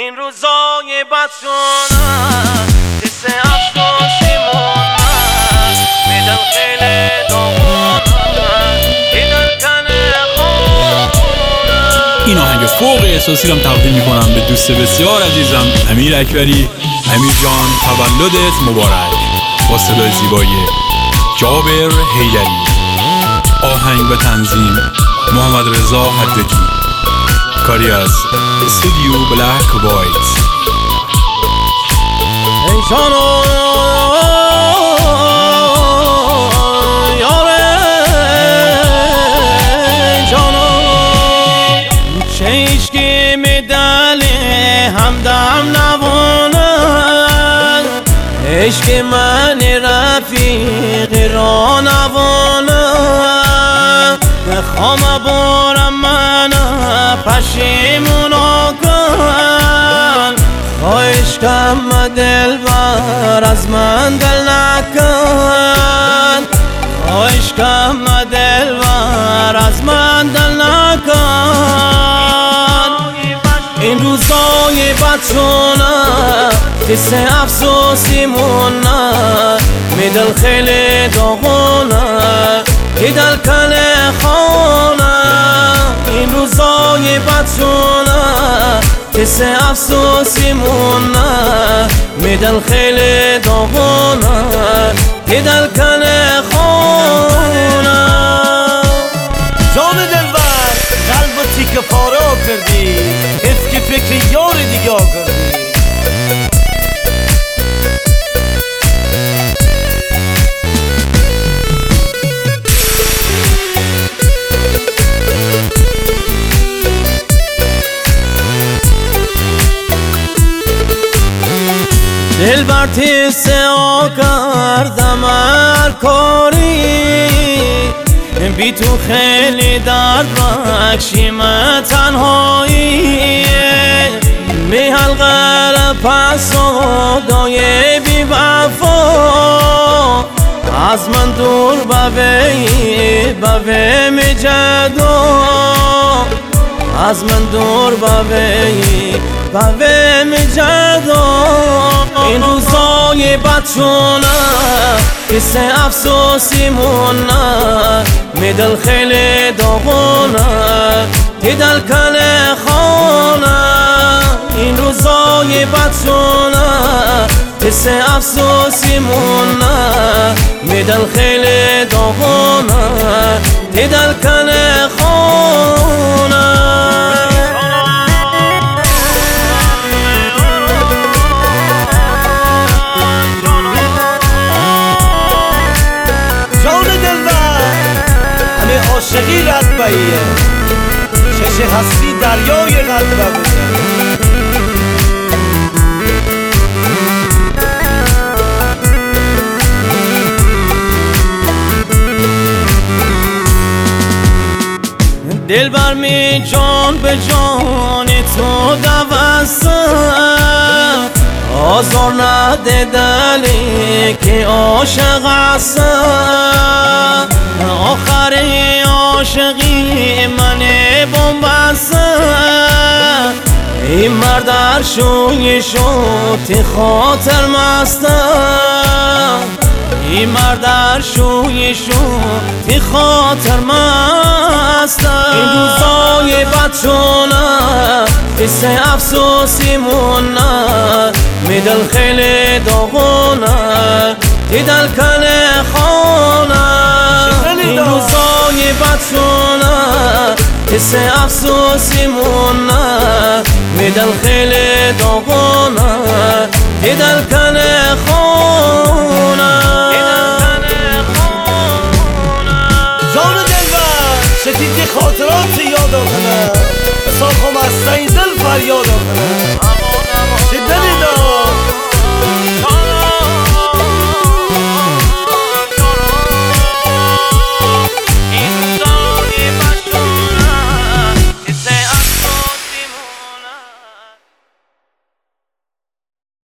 این روزای بدشونم حس افسوسی مونم میدم خیلی داغونم دیدن کنه خونم. این آهنگ فوق احساسی رو تقدیم میکنم به دوست بسیار عزیزم امیر اکبری. امیر جان تولدت مبارک. با صدای زیبای جابر حیدری. آهنگ و تنظیم محمد رضا حدادی. کاری از استودیو بلک وایت. ای جانو یاره جانو چشکی میدلی همدم نوانه عشق من رفیق را نوانه بخوام بارم من پشیمونو کن خواهش کم دلبر از من دل نکن خواهش کم دلبر از من دل نکن این روزای بدشونم حس افسوسی مونم میدل خیلی داغونم که دل کنه خونم این روزای بدشونم حس افسوسی مونم میدل خیلی داغونم که دل کنه خونم. جان دلبر قلب و تیک پاره کردی حس که فکر یار دیگه کردی. دلبر تیسه ها کردم هر کاری بی تو خیلی درد بخشیم تنهایی می حلقه پس و دای بی وفا از من دور بوی می جدو از من دور بوی می جدو این روزای بدشونم حس افسوسی مونم میدل خیلی داغونم که دل کنه خونم این روزای بدشونم حس افسوسی مونم میدل خیلی داغونم که دل کنه خونم. عاشقی رتبهیه چش هستی دریای رتبه بوده. دل بر می جان به جان تو دوستم آزار نده دلی که عاشق هستم آخر عاشقی من بومبستم این مرد در شوی شد خاطر مستم این مرد در شوی شد خاطر مستم این روزای بدشونم حس افسوسی مونم میدل خیلی داغونم که دل کنه خونم این روزای بدشونم حس افسوسی مونم میدل خیلی داغونم که دل کنه خونم. جان دلبر شدیدی خاطرات یاد کنم حساب خم از این دل فریاد کنم چه دلی دار